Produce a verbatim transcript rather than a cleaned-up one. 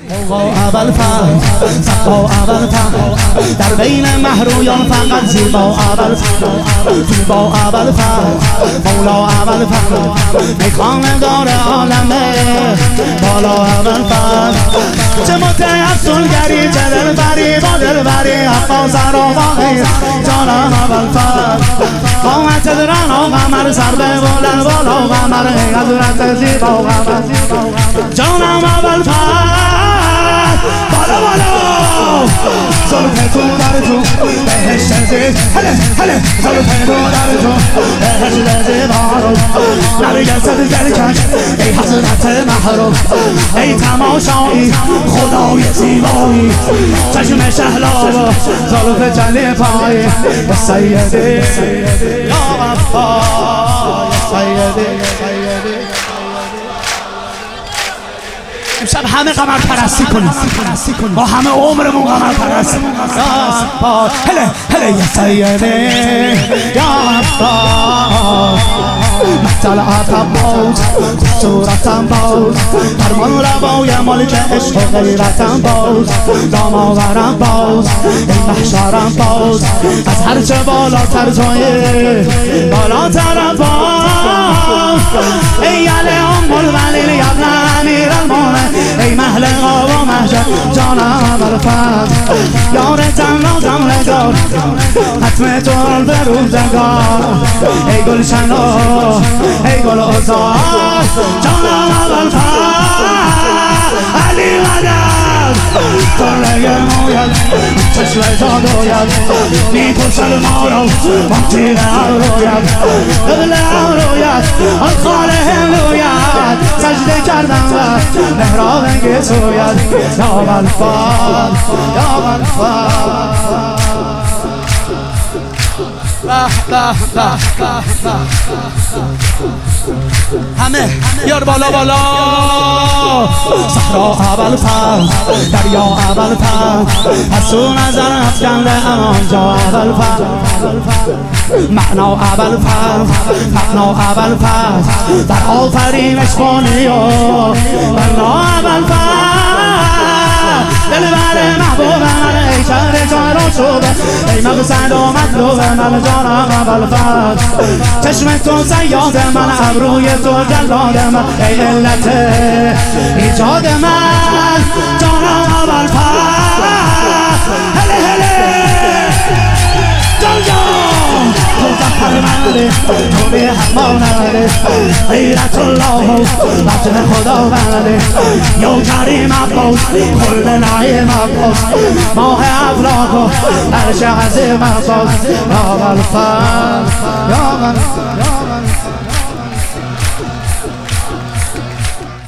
اول فرد صفا اول فرد در بین محرویان فقط زیبا اول فرد زیبا اول فرد مولا اول فرد میخوانه دار عالمه بالا اول فرد چه متعفسونگری چه دلبری با دلبری حقا زرا باقی جانم اول فرد قامت درن و قمر سر به بلند بالا قمر حضرت زیبا قمر جانم اول فرد بالا بالا زلف تو در تو بهشت زید هله هله زلف تو در تو بهشت زیبا نرگست دلکش ای حضرت محروم ای تماشایی خدای زیبایی چشم شهلا زلف جلی پای یا سیدی یا وفا یا سیدی امشب همه قمر پرستی کنیم با همه عمرمون قمر پرستی هله هله یا سیدی یا وفا طلعتم باز صورتم باز فرمان روای مالک عشق و غیرتم باز دام آورم باز ای محشرم باز از هرچه بالاتر توی بالاترم باز ای علی ام الولیل یبن امیر المومن ای محل قوا محشر جانم اول فرد یار تنها دملگار حتم تو به روزگار ای گلشن ای گل آزاد جانم اول فرد علی مدد طلعه موید چشم جادوید میپرسد ما رو منطیق روید قبل روید آن خاله روید سجده کردم و محراب انگه سوید یا اول فرد یا اول فرد همه بیار بالا بالا صحرا اول فرد دریا اول فرد از تو نظر افکنده امانجا اول فرد معنا اول فرد معنا اول فرد در آفرینش بانی و معنا اول فرد دلبر محبوب من ای شهر جان رو شده ای مقصد و مطلوب من جانم اول فرد چشم تو زیاد من ابروی تو جلاد من ای علت ایجاد من جانم اول فرد هله هله جان جان تو زفر منده تو به حما نده غیرت الله وجه خدا بنده یا کریم عباس کل نعیم عباس ماه افلاک و عرش عظیم عباس یا اول فرد یا اول